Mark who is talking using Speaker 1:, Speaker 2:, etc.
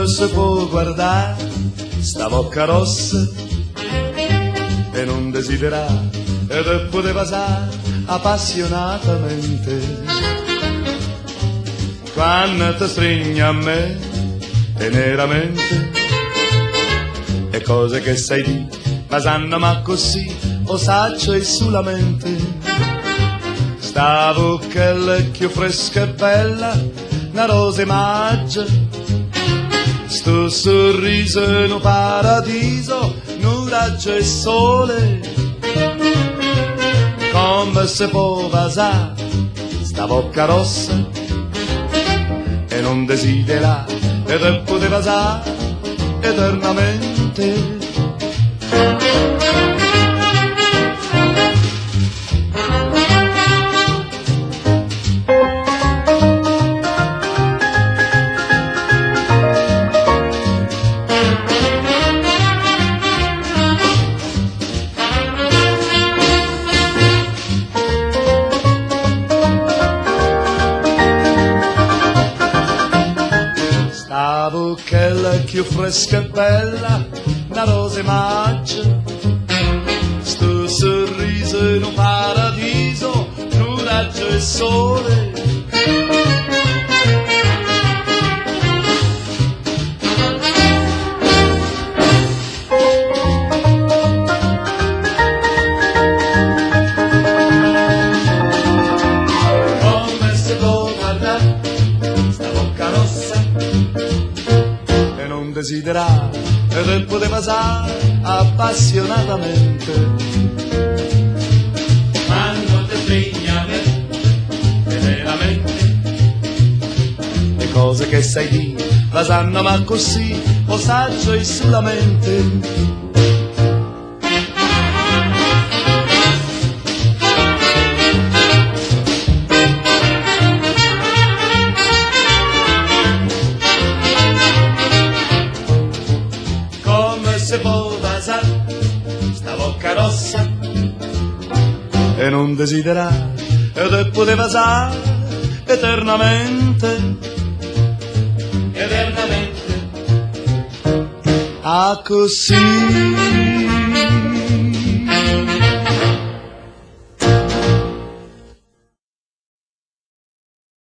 Speaker 1: si può guardare sta bocca rossa e non desiderare ed poteva passare appassionatamente. Quando ti stringi a me teneramente e cose che sai di ma sanno ma così o saccio e sulla mente. Sta bocchella fresca e bella, una rosa maggia, sto sorriso in un paradiso, un raggio e sole. Come se può passare sta bocca rossa e non desidera ed poteva passare eternamente. La bocchella più fresca e bella, una rosa maggia, sto sorriso in un paradiso, un raggio e sole. Come se può guardare sta bocca rossa desiderare ed poteva passare appassionatamente. Quando ti stringi a me veramente le cose che sai dire la sanno ma così o saggio e sulla mente. Se può passare sta bocca rossa e non desiderare ed poteva passare eternamente, eternamente. Ah così